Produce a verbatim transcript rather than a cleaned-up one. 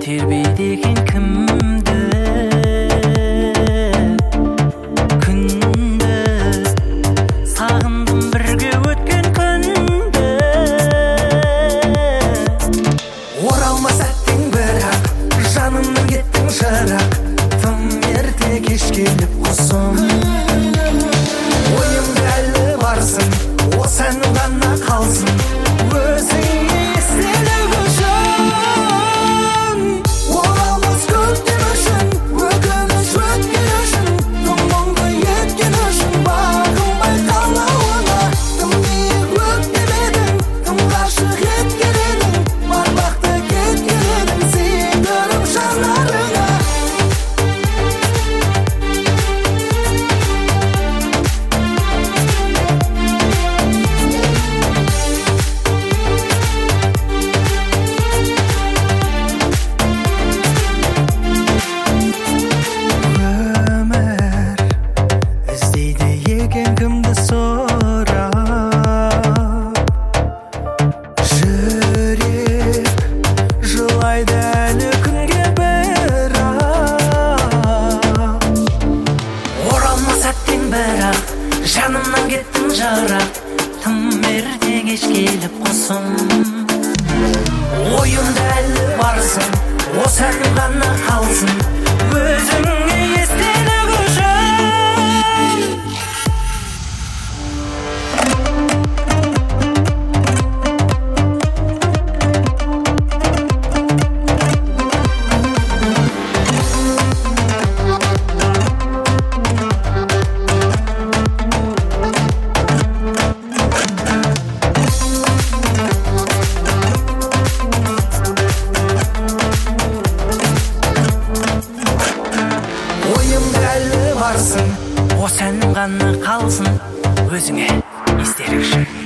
тербейді екен кімді, күнді сағындым бірге өткен күнді. Оралмас әттің бірақ жанымнан кеттің жырақ, тым ерте кеш келіп құсым. Ойымда әлі барсың, осы әнім ғана қалсын, өзіңе естелік үшін. Оралмас көктем үшін, өкініш өткен үшін, тым мұңды еткен үшін, бағынбай қалауына. Тым биік өктем едің, тым ғашық еткен едің, барбақты кеткен едің, сүйдіріп жанарыңа. Кімді сұрап, жүрек жылайды әлі күнге бірақ. Оралмас әттең бірақ жанымнан кеттің жырақ, тым ерте кеш келіп құсым. Ойымда әлі барсың, осы әнім ғана қалсын, өзіңе естелік үшін. Осы әнім ғана қалсын, өзіңе естелік үшін.